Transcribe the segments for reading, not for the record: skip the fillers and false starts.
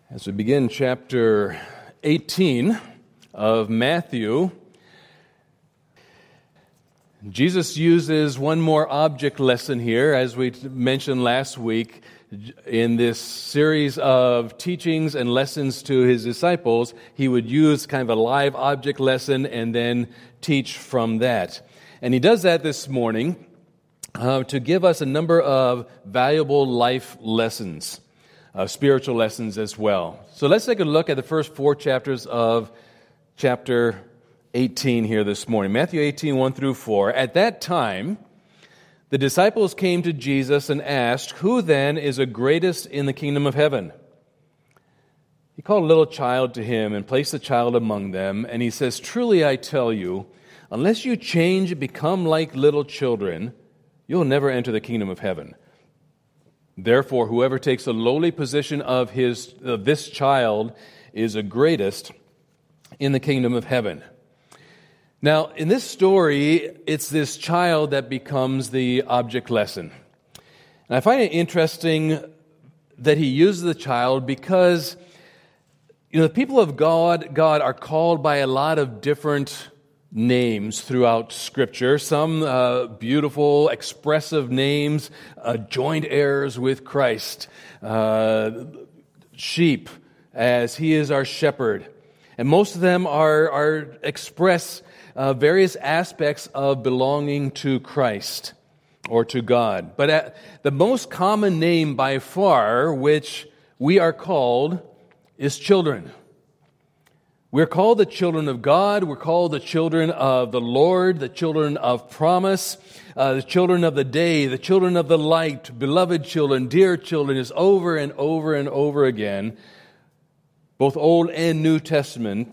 As we begin chapter 18 of Matthew, Jesus uses one more object lesson here, as we mentioned last week, in this series of teachings and lessons to his disciples. He would use kind of a live object lesson and then teach from that. And he does that this morning to give us a number of valuable life lessons. Spiritual lessons as well. So let's take a look at the first four chapters of chapter 18 here this morning. Matthew 18, 1 through 4. At that time, the disciples came to Jesus and asked, "Who then is the greatest in the kingdom of heaven?" He called a little child to him and placed the child among them. And he says, "Truly I tell you, unless you change and become like little children, you'll never enter the kingdom of heaven. Therefore, whoever takes the lowly position of this child is the greatest in the kingdom of heaven." Now, in this story, it's this child that becomes the object lesson. And I find it interesting that he uses the child because, the people of God are called by a lot of different names throughout Scripture. Some beautiful, expressive names, joint heirs with Christ, sheep, as He is our shepherd. And most of them express various aspects of belonging to Christ or to God. But the most common name by far, which we are called, is children. We're called the children of God. We're called the children of the Lord, the children of promise, the children of the day, the children of the light, beloved children, dear children, is over and over and over again. Both Old and New Testament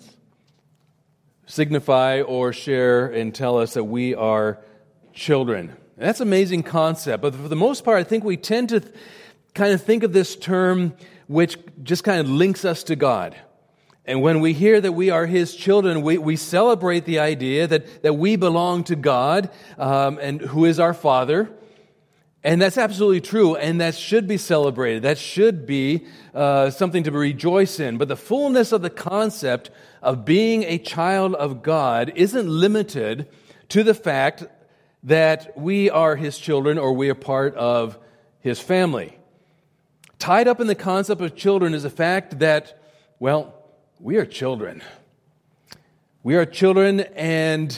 signify or share and tell us that we are children. And that's an amazing concept. But for the most part, I think we tend to kind of think of this term which just kind of links us to God. And when we hear that we are His children, we celebrate the idea that we belong to God, and who is our Father. And that's absolutely true, and that should be celebrated. That should be something to rejoice in. But the fullness of the concept of being a child of God isn't limited to the fact that we are His children or we are part of His family. Tied up in the concept of children is the fact that, we are children. We are children, and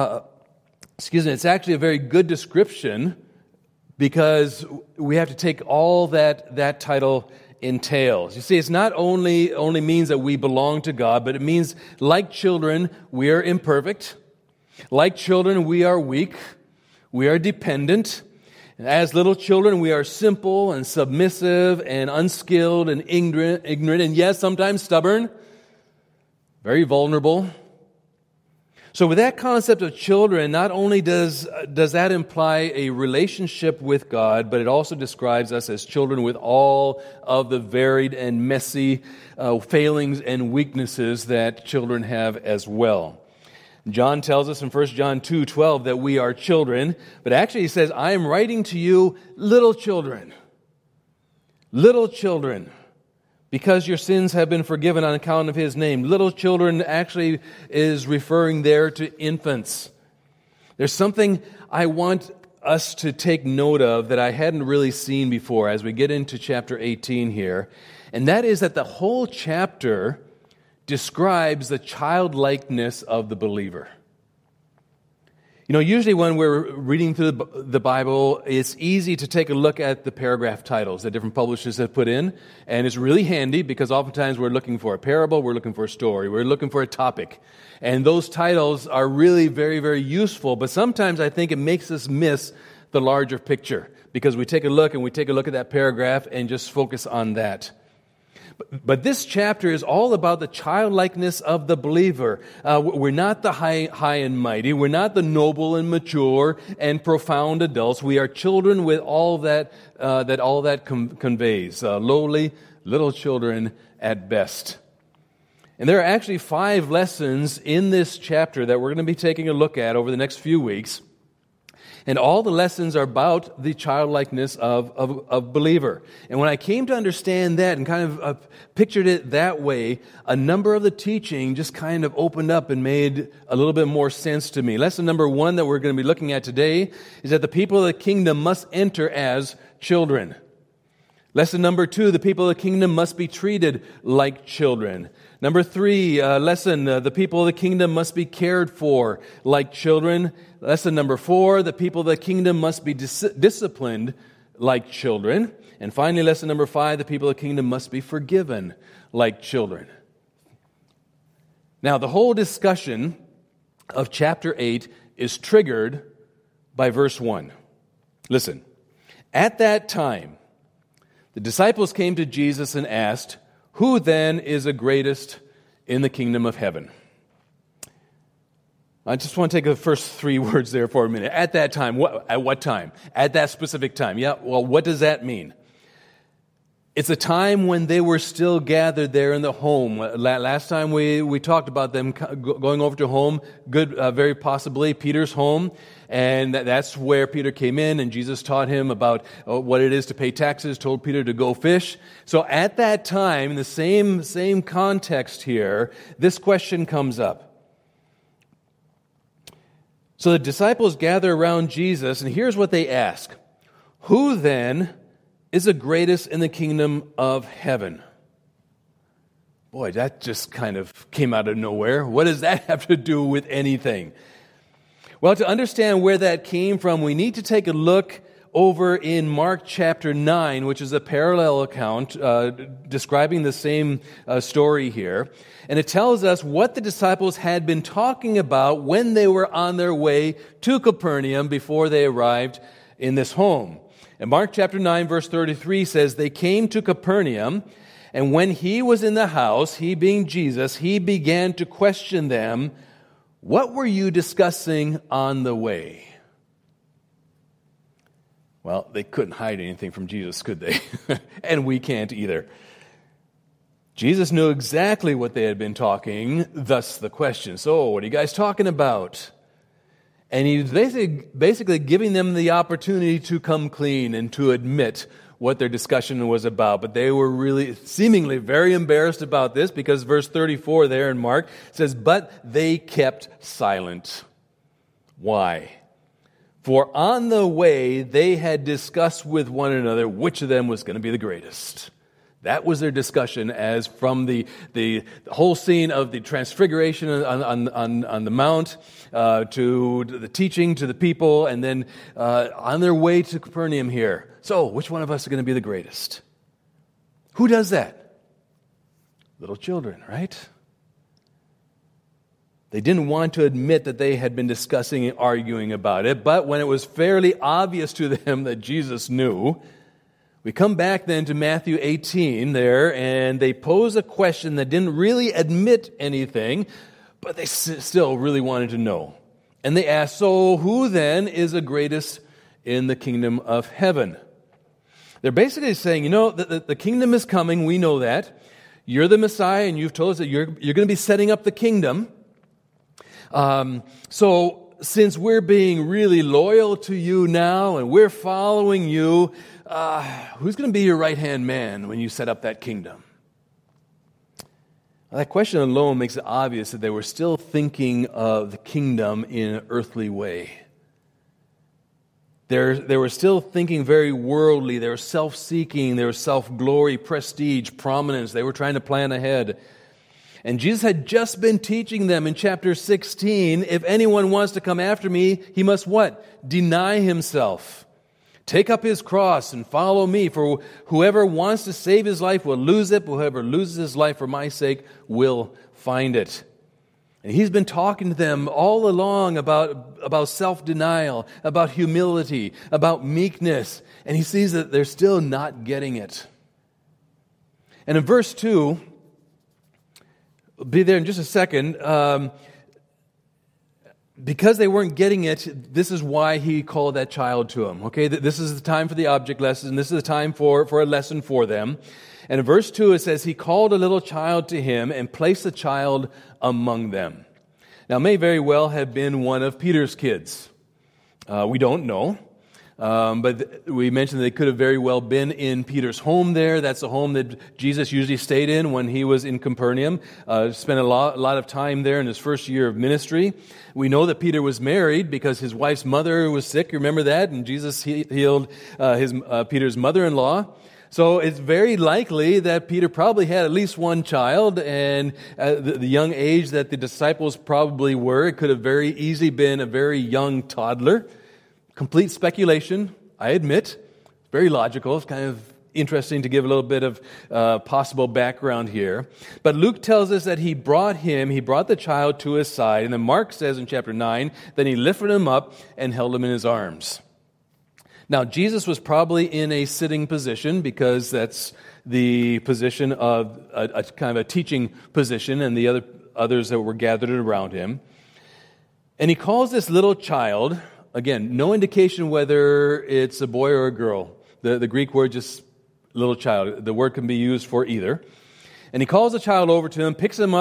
it's actually a very good description because we have to take all that title entails. You see, it's not only means that we belong to God, but it means, like children, we are imperfect. Like children, we are weak. We are dependent. And as little children, we are simple and submissive and unskilled and ignorant, and yes, sometimes stubborn. Very vulnerable. So with that concept of children, not only does that imply a relationship with God, but it also describes us as children with all of the varied and messy failings and weaknesses that children have as well. John tells us in 1 John 2:12 that we are children, but actually he says, "I am writing to you, little children, because your sins have been forgiven on account of His name." Little children actually is referring there to infants. There's something I want us to take note of that I hadn't really seen before as we get into chapter 18 here, and that is that the whole chapter describes the childlikeness of the believer. Usually when we're reading through the Bible, it's easy to take a look at the paragraph titles that different publishers have put in, and it's really handy because oftentimes we're looking for a parable, we're looking for a story, we're looking for a topic, and those titles are really very, very useful, but sometimes I think it makes us miss the larger picture because we take a look at that paragraph and just focus on that. But this chapter is all about the childlikeness of the believer. We're not the high and mighty. We're not the noble and mature and profound adults. We are children with all that conveys. Lowly, little children at best. And there are actually 5 lessons in this chapter that we're going to be taking a look at over the next few weeks. And all the lessons are about the childlikeness of believer. And when I came to understand that and kind of pictured it that way, a number of the teaching just kind of opened up and made a little bit more sense to me. Lesson number 1 that we're going to be looking at today is that the people of the kingdom must enter as children. Lesson number 2, the people of the kingdom must be treated like children. Number 3, the people of the kingdom must be cared for like children. Lesson number 4, the people of the kingdom must be disciplined like children. And finally, lesson number 5, the people of the kingdom must be forgiven like children. Now, the whole discussion of chapter 8 is triggered by verse 1. Listen, at that time, the disciples came to Jesus and asked, "Who then is the greatest in the kingdom of heaven?" I just want to take the first 3 words there for a minute. At that time, at what time? At that specific time. Yeah, well, what does that mean? It's a time when they were still gathered there in the home. Last time we talked about them going over to home, very possibly Peter's home. And that's where Peter came in, and Jesus taught him about what it is to pay taxes, told Peter to go fish. So at that time, in the same context here, this question comes up. So the disciples gather around Jesus, and here's what they ask. Who then is the greatest in the kingdom of heaven? Boy, that just kind of came out of nowhere. What does that have to do with anything? Well, to understand where that came from, we need to take a look over in Mark chapter 9, which is a parallel account describing the same story here. And it tells us what the disciples had been talking about when they were on their way to Capernaum before they arrived in this home. And Mark chapter 9, verse 33 says, "They came to Capernaum, and when he was in the house, he being Jesus, he began to question them, 'What were you discussing on the way?'" Well, they couldn't hide anything from Jesus, could they? And we can't either. Jesus knew exactly what they had been talking, thus the question. So, what are you guys talking about? And he's basically giving them the opportunity to come clean and to admit what their discussion was about. But they were really seemingly very embarrassed about this because verse 34 there in Mark says, "But they kept silent." Why? "For on the way they had discussed with one another which of them was going to be the greatest." That was their discussion as from the whole scene of the transfiguration on the mount to the teaching to the people, and then on their way to Capernaum here. So, which one of us is going to be the greatest? Who does that? Little children, right? They didn't want to admit that they had been discussing and arguing about it, but when it was fairly obvious to them that Jesus knew, we come back then to Matthew 18 there, and they pose a question that didn't really admit anything, but they still really wanted to know. And they asked, "So who then is the greatest in the kingdom of heaven?" They're basically saying, the kingdom is coming, we know that. You're the Messiah, and you've told us that you're going to be setting up the kingdom. So since we're being really loyal to you now, and we're following you, who's going to be your right-hand man when you set up that kingdom? Well, that question alone makes it obvious that they were still thinking of the kingdom in an earthly way. They were still thinking very worldly. They were self-seeking. They were self-glory, prestige, prominence. They were trying to plan ahead. And Jesus had just been teaching them in chapter 16, if anyone wants to come after me, he must what? Deny himself. Take up his cross and follow me. For whoever wants to save his life will lose it. But whoever loses his life for my sake will find it. And he's been talking to them all along about self-denial, about humility, about meekness. And he sees that they're still not getting it. And in verse 2, I'll be there in just a second. Because they weren't getting it, this is why he called that child to him. Okay, this is the time for the object lesson. This is the time for a lesson for them. And in verse 2 it says, he called a little child to him and placed the child among them. Now, it may very well have been one of Peter's kids. We don't know. But we mentioned they could have very well been in Peter's home there. That's the home that Jesus usually stayed in when he was in Capernaum. Spent a lot of time there in his first year of ministry. We know that Peter was married because his wife's mother was sick. You remember that? And Jesus healed Peter's mother-in-law. So it's very likely that Peter probably had at least one child, and at the young age that the disciples probably were, it could have very easily been a very young toddler. Complete speculation, I admit. Very logical. It's kind of interesting to give a little bit of possible background here. But Luke tells us that he brought the child to his side. And then Mark says in chapter 9, then he lifted him up and held him in his arms. Now, Jesus was probably in a sitting position because that's the position of a kind of a teaching position, and the others that were gathered around him. And he calls this little child. Again, no indication whether it's a boy or a girl. The Greek word just little child. The word can be used for either. And he calls the child over to him, picks him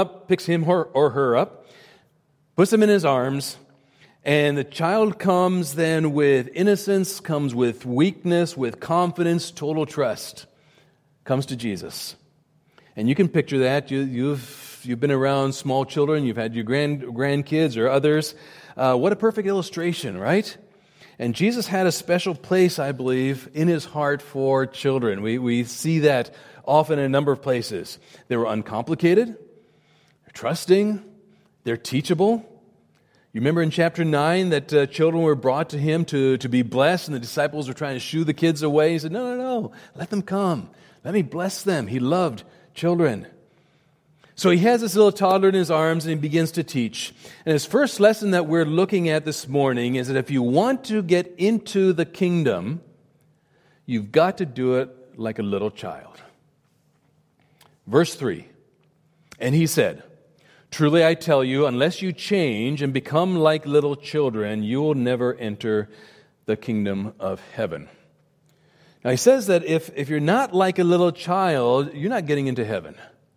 or her up, puts him in his arms, and the child comes then with innocence, comes with weakness, with confidence, total trust. Comes to Jesus. And you can picture that. You've been around small children, you've had your grandkids or others. What a perfect illustration, right? And Jesus had a special place, I believe, in his heart for children. We see that often in a number of places. They were uncomplicated, they're trusting, they're teachable. You remember in chapter 9 that children were brought to him to be blessed, and the disciples were trying to shoo the kids away. He said, no, let them come. Let me bless them. He loved children. So he has this little toddler in his arms and he begins to teach. And his first lesson that we're looking at this morning is that if you want to get into the kingdom, you've got to do it like a little child. Verse 3, and he said, truly I tell you, unless you change and become like little children, you will never enter the kingdom of heaven. Now he says that if you're not like a little child, you're not getting into heaven.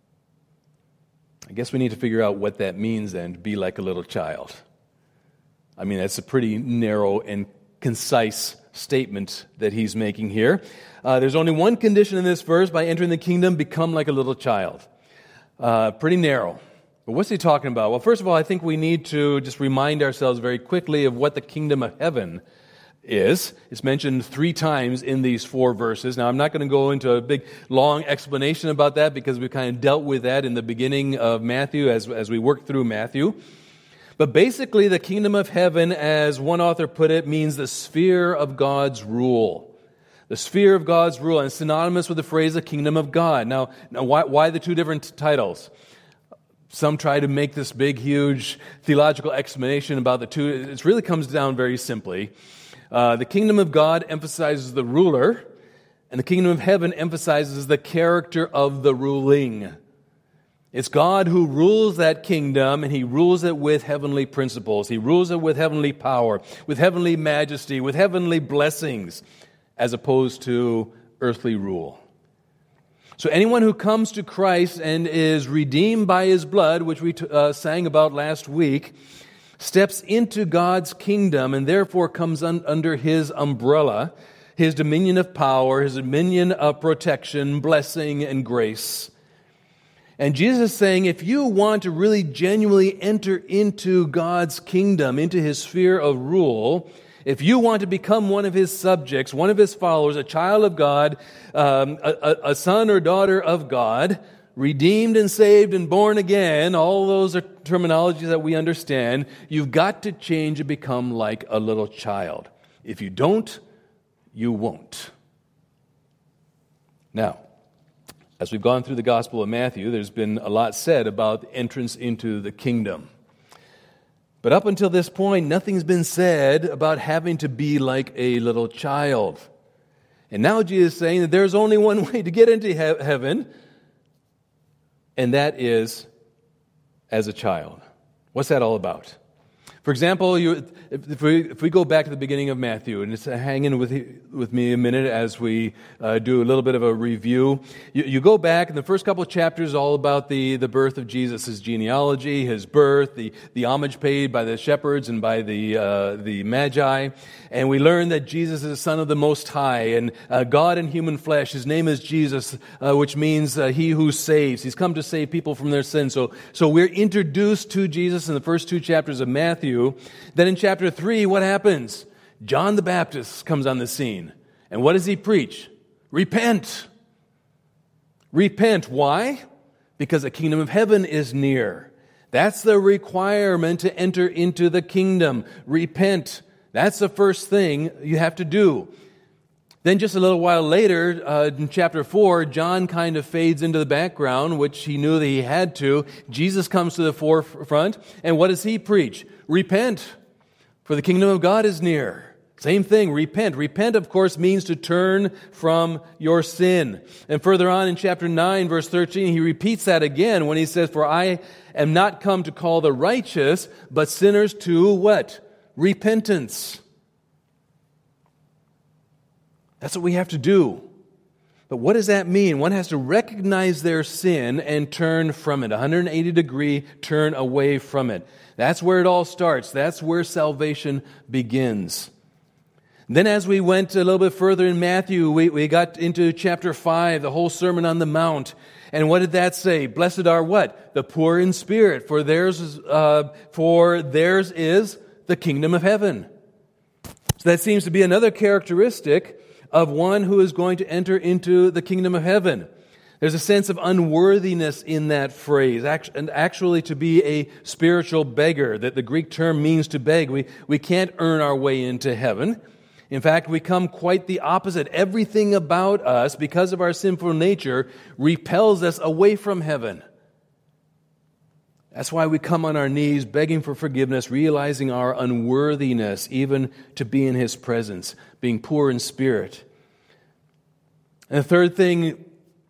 I guess we need to figure out what that means then, to be like a little child. I mean, that's a pretty narrow and concise statement that he's making here. There's only one condition in this verse: by entering the kingdom, become like a little child. Pretty narrow. But what's he talking about? Well, first of all, I think we need to just remind ourselves very quickly of what the kingdom of heaven is. It's mentioned 3 times in these 4 verses. Now, I'm not going to go into a big, long explanation about that because we kind of dealt with that in the beginning of Matthew as we worked through Matthew. But basically, the kingdom of heaven, as one author put it, means the sphere of God's rule. The sphere of God's rule, and it's synonymous with the phrase the kingdom of God. Now why the 2 different titles? Some try to make this big, huge theological explanation about the 2. It really comes down very simply. The kingdom of God emphasizes the ruler, and the kingdom of heaven emphasizes the character of the ruling. It's God who rules that kingdom, and he rules it with heavenly principles. He rules it with heavenly power, with heavenly majesty, with heavenly blessings, as opposed to earthly rule. So anyone who comes to Christ and is redeemed by his blood, which we sang about last week, steps into God's kingdom and therefore comes under his umbrella, his dominion of power, his dominion of protection, blessing, and grace. And Jesus is saying, if you want to really genuinely enter into God's kingdom, into his sphere of rule, if you want to become one of his subjects, one of his followers, a child of God, a son or daughter of God, redeemed and saved and born again, all those are terminologies that we understand, you've got to change and become like a little child. If you don't, you won't. Now, as we've gone through the Gospel of Matthew, there's been a lot said about entrance into the kingdom. But up until this point, nothing's been said about having to be like a little child. And now Jesus is saying that there's only one way to get into heaven, and that is as a child. What's that all about? For example, if we go back to the beginning of Matthew, and just hang in with me a minute as we do a little bit of a review. You go back, and the first couple of chapters all about the birth of Jesus, his genealogy, his birth, the homage paid by the shepherds and by the Magi. And we learn that Jesus is the Son of the Most High, and God in human flesh. His name is Jesus, which means He who saves. He's come to save people from their sins. So we're introduced to Jesus in the first two chapters of Matthew. Then in chapter 3, what happens? John the Baptist comes on the scene. And what does he preach? Repent. Repent. Why? Because the kingdom of heaven is near. That's the requirement to enter into the kingdom. Repent. That's the first thing you have to do. Then just a little while later, in chapter 4, John kind of fades into the background, which he knew that he had to. Jesus comes to the forefront, and what does he preach? Repent, for the kingdom of God is near. Same thing, repent. Repent, of course, means to turn from your sin. And further on in chapter 9, verse 13, he repeats that again when he says, "For I am not come to call the righteous, but sinners to" what? Repentance. That's what we have to do. But what does that mean? One has to recognize their sin and turn from it. 180-degree turn away from it. That's where it all starts. That's where salvation begins. Then as we went a little bit further in Matthew, we got into chapter 5, the whole Sermon on the Mount. And what did that say? Blessed are what? The poor in spirit, for theirs is the kingdom of heaven. So that seems to be another characteristic of one who is going to enter into the kingdom of heaven. There's a sense of unworthiness in that phrase, and actually to be a spiritual beggar, that the Greek term means to beg. We can't earn our way into heaven. In fact, we come quite the opposite. Everything about us, because of our sinful nature, repels us away from heaven. That's why we come on our knees begging for forgiveness, realizing our unworthiness even to be in His presence, being poor in spirit. And the third thing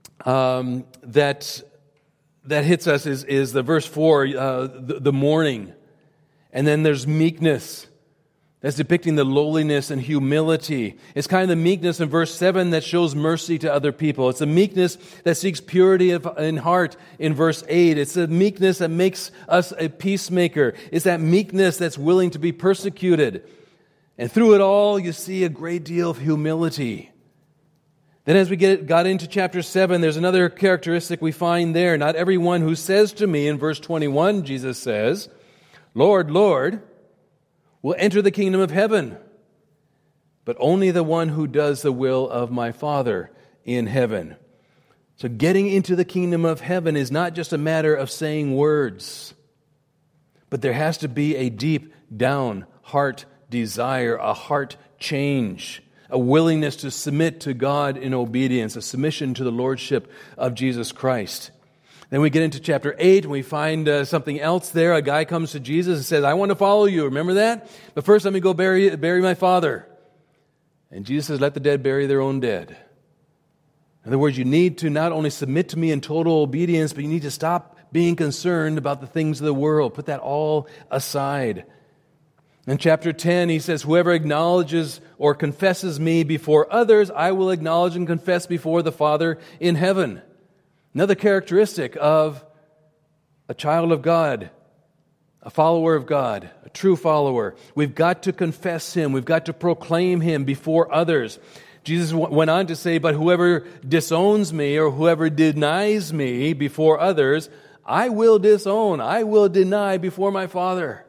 that hits us is the verse 4, the mourning. And then there's meekness. That's depicting the lowliness and humility. It's kind of the meekness in verse 7 that shows mercy to other people. It's the meekness that seeks purity in heart in verse 8. It's the meekness that makes us a peacemaker. It's that meekness that's willing to be persecuted. And through it all, you see a great deal of humility. Then as we got into chapter 7, there's another characteristic we find there. Not everyone who says to me, in verse 21, Jesus says, "Lord, Lord," will enter the kingdom of heaven, but only the one who does the will of my Father in heaven. So getting into the kingdom of heaven is not just a matter of saying words, but there has to be a deep down heart desire, a heart change, a willingness to submit to God in obedience, a submission to the lordship of Jesus Christ. Then we get into chapter 8, and we find something else there. A guy comes to Jesus and says, "I want to follow you." Remember that? But first let me go bury my father. And Jesus says, "Let the dead bury their own dead." In other words, you need to not only submit to me in total obedience, but you need to stop being concerned about the things of the world. Put that all aside. In chapter 10, he says, "Whoever acknowledges or confesses me before others, I will acknowledge and confess before the Father in heaven." Another characteristic of a child of God, a follower of God, a true follower. We've got to confess Him. We've got to proclaim Him before others. Jesus went on to say, "But whoever disowns me or whoever denies me before others, I will disown, I will deny before my Father."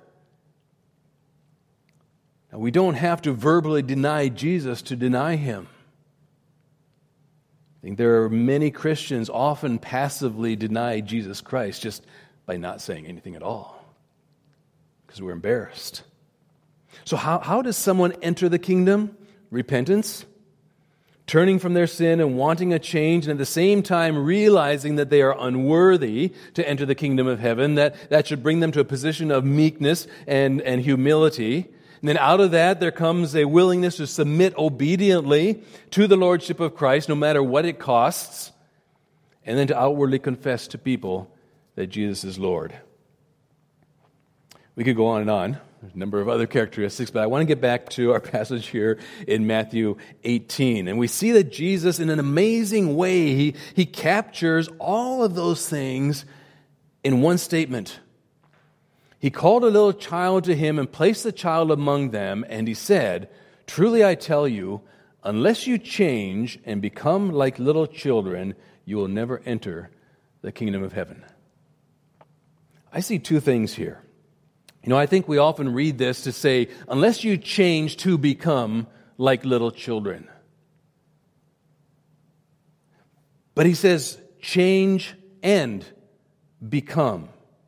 Now, we don't have to verbally deny Jesus to deny Him. I think there are many Christians often passively deny Jesus Christ just by not saying anything at all because we're embarrassed. So how does someone enter the kingdom? Repentance, turning from their sin and wanting a change, and at the same time realizing that they are unworthy to enter the kingdom of heaven, that should bring them to a position of meekness and humility. And then out of that, there comes a willingness to submit obediently to the lordship of Christ, no matter what it costs, and then to outwardly confess to people that Jesus is Lord. We could go on and on. There's a number of other characteristics, but I want to get back to our passage here in Matthew 18. And we see that Jesus, in an amazing way, he captures all of those things in one statement. He called a little child to him and placed the child among them, and he said, "Truly I tell you, unless you change and become like little children, you will never enter the kingdom of heaven." I see two things here. I think we often read this to say, unless you change to become like little children. But he says, change and become.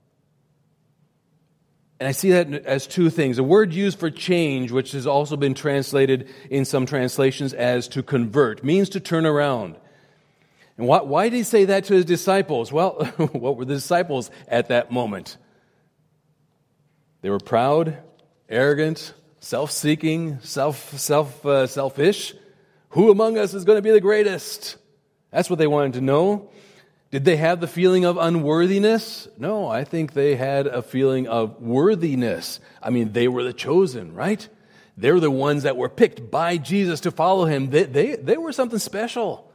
And I see that as two things. A word used for change, which has also been translated in some translations as to convert, means to turn around. And why did he say that to his disciples? Well, what were the disciples at that moment? They were proud, arrogant, self-seeking, selfish. Who among us is going to be the greatest? That's what they wanted to know. Did they have the feeling of unworthiness? No, I think they had a feeling of worthiness. I mean, they were the chosen, right? They were the ones that were picked by Jesus to follow him. They were something special.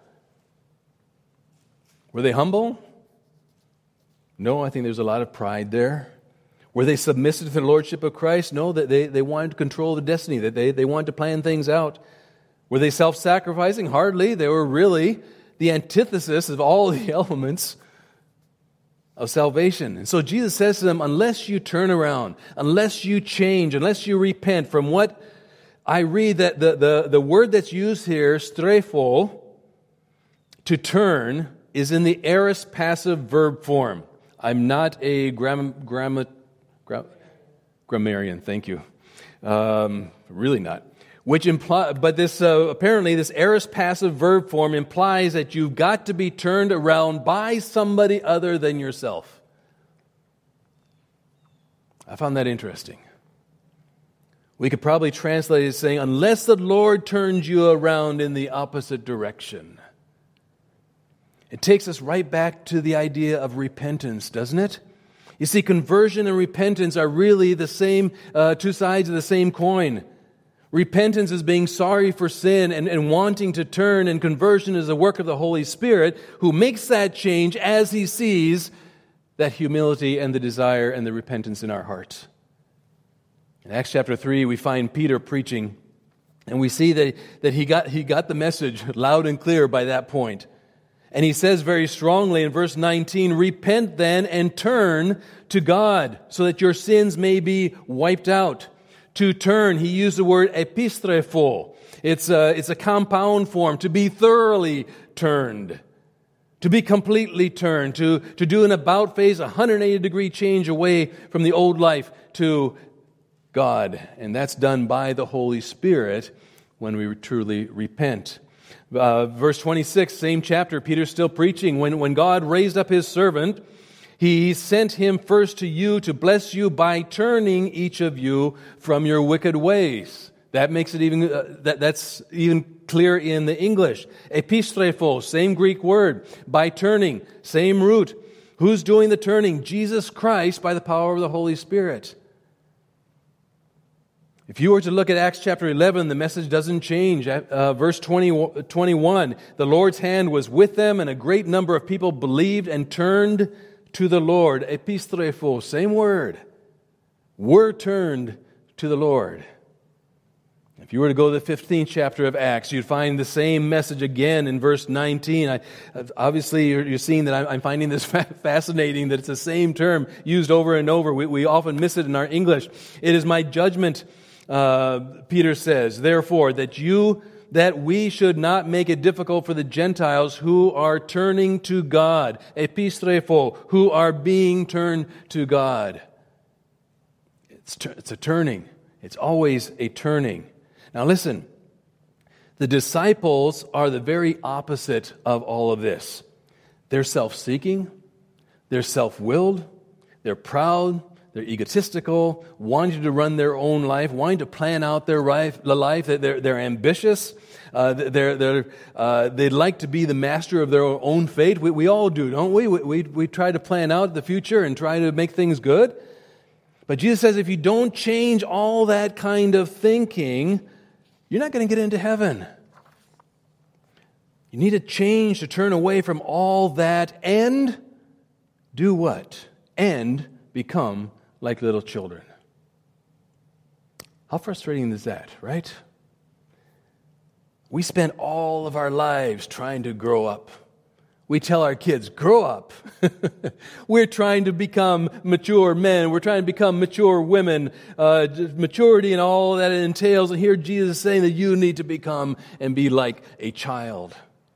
Were they humble? No, I think there's a lot of pride there. Were they submissive to the lordship of Christ? No, that they wanted to control the destiny, that they wanted to plan things out. Were they self-sacrificing? Hardly. They were really the antithesis of all the elements of salvation. And so Jesus says to them, unless you turn around, unless you change, unless you repent, from what I read, that the word that's used here, strepho, to turn, is in the aorist passive verb form. I'm not a grammarian, thank you. Really not. But this apparently this aorist passive verb form implies that you've got to be turned around by somebody other than yourself. I found that interesting. We could probably translate it as saying, unless the Lord turns you around in the opposite direction. It takes us right back to the idea of repentance, doesn't it? You see, conversion and repentance are really the same, two sides of the same coin. Repentance is being sorry for sin and wanting to turn, and conversion is the work of the Holy Spirit who makes that change as He sees that humility and the desire and the repentance in our hearts. In Acts chapter 3, we find Peter preaching, and we see that he got the message loud and clear by that point. And he says very strongly in verse 19, repent then and turn to God so that your sins may be wiped out. To turn, he used the word epistrepho. It's a compound form, to be thoroughly turned, to be completely turned, to do an about face, 180-degree change away from the old life to God. And that's done by the Holy Spirit when we truly repent. Verse 26, same chapter, Peter's still preaching. When God raised up His servant, He sent him first to you to bless you by turning each of you from your wicked ways. That makes it even, that's even clear in the English. Epistrepho, same Greek word. By turning, same root. Who's doing the turning? Jesus Christ by the power of the Holy Spirit. If you were to look at Acts chapter 11, the message doesn't change. Verse 21, the Lord's hand was with them, and a great number of people believed and turned to the Lord. Epistrepho, same word. Were turned to the Lord. If you were to go to the 15th chapter of Acts, you'd find the same message again in verse 19. Obviously, you're seeing that I'm finding this fascinating, that it's the same term used over and over. We often miss it in our English. It is my judgment, Peter says, therefore, that we should not make it difficult for the Gentiles who are turning to God, epistrepho, who are being turned to God. It's a turning. It's always a turning. Now listen, the disciples are the very opposite of all of this. They're self-seeking, they're self-willed, they're proud, they're egotistical, wanting to run their own life, wanting to plan out their life. They're ambitious. They'd like to be the master of their own fate. We all do, don't we? We try to plan out the future and try to make things good. But Jesus says if you don't change all that kind of thinking, you're not going to get into heaven. You need to change, to turn away from all that and do what? And become like little children. How frustrating is that, right? We spend all of our lives trying to grow up. We tell our kids, grow up. We're trying to become mature men. We're trying to become mature women. Maturity and all that it entails. And here Jesus is saying that you need to become and be like a child.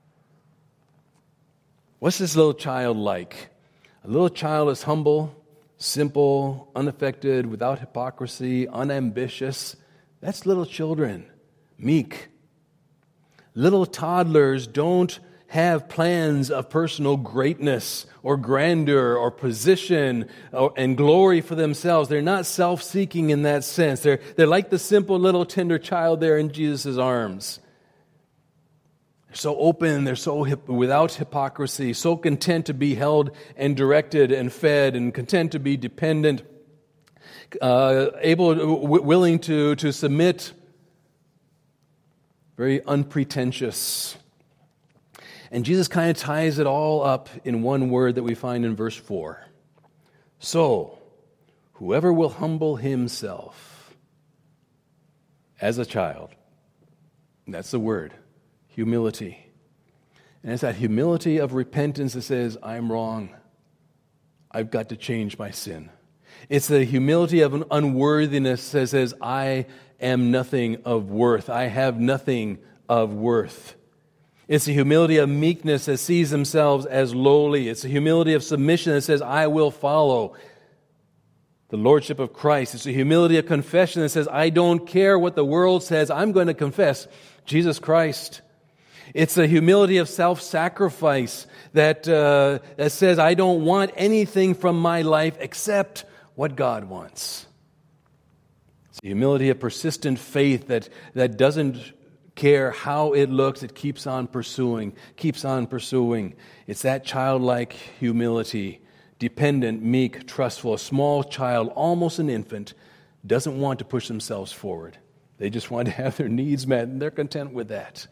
What's this little child like? A little child is humble, simple, unaffected, without hypocrisy, unambitious. That's little children. Meek. Little toddlers don't have plans of personal greatness or grandeur or position and glory for themselves. They're not self-seeking in that sense. They're like the simple little tender child there in Jesus' arms. They're so open, they're so without hypocrisy, so content to be held and directed and fed, and content to be dependent, willing to submit, very unpretentious. And Jesus kind of ties it all up in one word that we find in verse 4. So, whoever will humble himself as a child, that's the word, humility. And it's that humility of repentance that says, I'm wrong. I've got to change my sin. It's the humility of an unworthiness that says, I am nothing of worth. I have nothing of worth. It's the humility of meekness that sees themselves as lowly. It's the humility of submission that says, I will follow the lordship of Christ. It's the humility of confession that says, I don't care what the world says. I'm going to confess Jesus Christ. It's the humility of self-sacrifice that says, I don't want anything from my life except what God wants. It's the humility of persistent faith that doesn't care how it looks, it keeps on pursuing. It's that childlike humility, dependent, meek, trustful. A small child, almost an infant, doesn't want to push themselves forward. They just want to have their needs met, and they're content with that.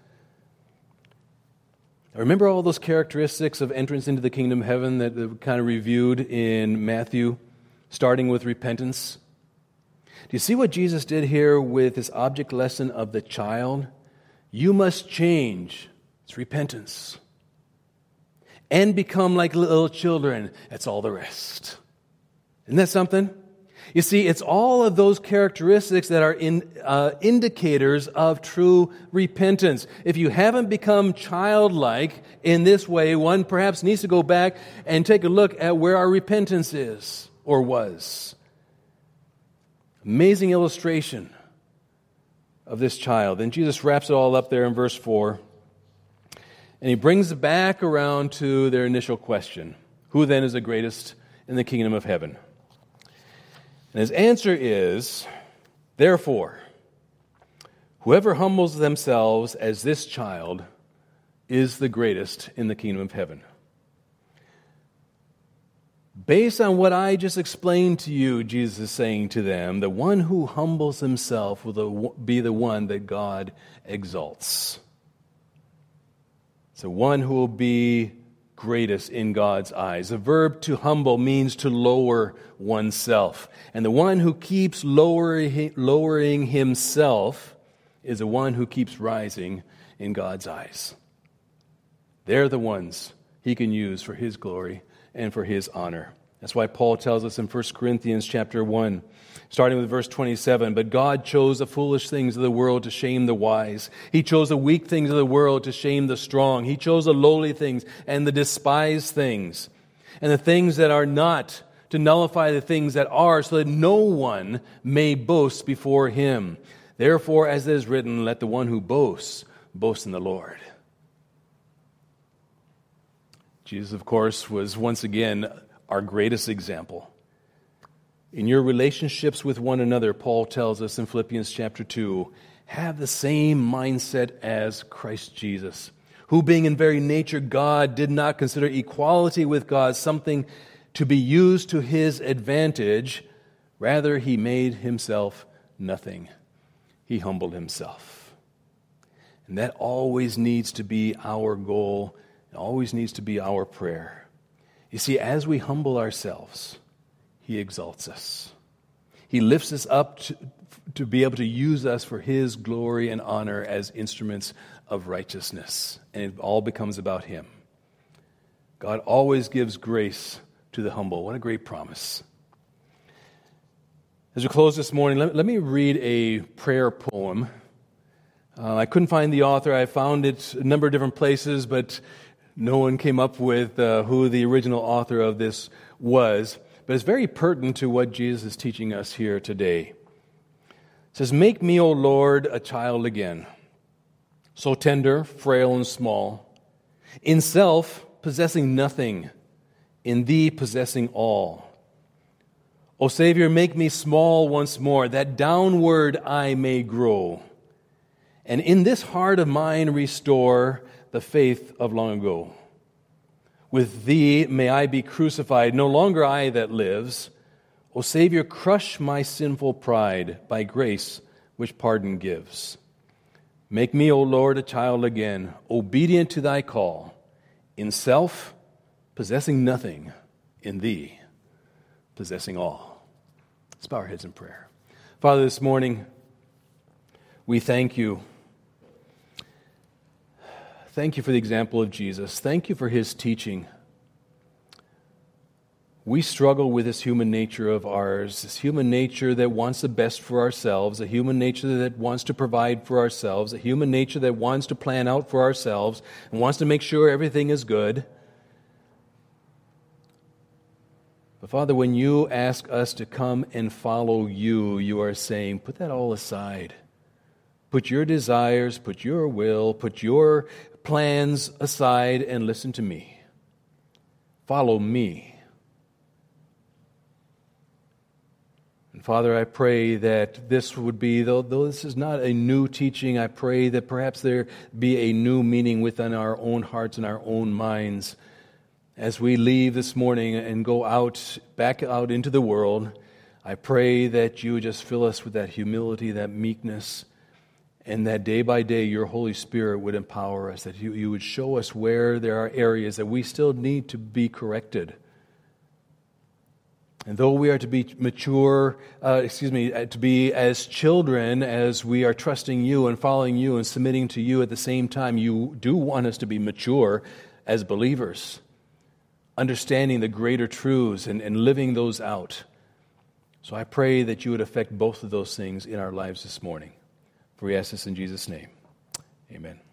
Remember all those characteristics of entrance into the kingdom of heaven that we kind of reviewed in Matthew, starting with repentance? Do you see what Jesus did here with this object lesson of the child? You must change. It's repentance. And become like little children. That's all the rest. Isn't that something? You see, it's all of those characteristics that are indicators of true repentance. If you haven't become childlike in this way, one perhaps needs to go back and take a look at where our repentance is or was. Amazing illustration of this child. Then Jesus wraps it all up there in verse 4. And he brings it back around to their initial question. Who then is the greatest in the kingdom of heaven? And his answer is, therefore, whoever humbles themselves as this child is the greatest in the kingdom of heaven. Based on what I just explained to you, Jesus is saying to them, the one who humbles himself will be the one that God exalts. So one who will be greatest in God's eyes. The verb to humble means to lower oneself. And the one who keeps lowering himself is the one who keeps rising in God's eyes. They're the ones he can use for his glory and for his honor. That's why Paul tells us in 1 Corinthians chapter 1, starting with verse 27, but God chose the foolish things of the world to shame the wise. He chose the weak things of the world to shame the strong. He chose the lowly things and the despised things and the things that are not to nullify the things that are, so that no one may boast before him. Therefore, as it is written, let the one who boasts boast in the Lord. Jesus, of course, was once again our greatest example. In your relationships with one another, Paul tells us in Philippians chapter 2, have the same mindset as Christ Jesus, who being in very nature God did not consider equality with God something to be used to his advantage. Rather, he made himself nothing. He humbled himself. And that always needs to be our goal. It always needs to be our prayer. You see, as we humble ourselves, he exalts us. He lifts us up to be able to use us for his glory and honor as instruments of righteousness. And it all becomes about him. God always gives grace to the humble. What a great promise. As we close this morning, let me read a prayer poem. I couldn't find the author. I found it a number of different places, but no one came up with who the original author of this was. But it's very pertinent to what Jesus is teaching us here today. It says, "Make me, O Lord, a child again, so tender, frail, and small, in self possessing nothing, in thee possessing all. O Savior, make me small once more, that downward I may grow, and in this heart of mine restore the faith of long ago. With thee may I be crucified, no longer I that lives. O Savior, crush my sinful pride by grace which pardon gives. Make me, O Lord, a child again, obedient to thy call, in self possessing nothing, in thee possessing all." Let's bow our heads in prayer. Father, this morning we thank you. Thank you for the example of Jesus. Thank you for his teaching. We struggle with this human nature of ours, this human nature that wants the best for ourselves, a human nature that wants to provide for ourselves, a human nature that wants to plan out for ourselves and wants to make sure everything is good. But Father, when you ask us to come and follow you, you are saying, put that all aside. Put your desires, put your will, put your plans aside and listen to me. Follow me. And Father, I pray that this would be, though this is not a new teaching, I pray that perhaps there be a new meaning within our own hearts and our own minds as we leave this morning and go back out into the world. I pray that you would just fill us with that humility, that meekness, and that day by day your Holy Spirit would empower us, that you would show us where there are areas that we still need to be corrected. And though we are to be to be as children, as we are trusting you and following you and submitting to you at the same time, you do want us to be mature as believers, understanding the greater truths and living those out. So I pray that you would affect both of those things in our lives this morning. For we ask this in Jesus' name. Amen.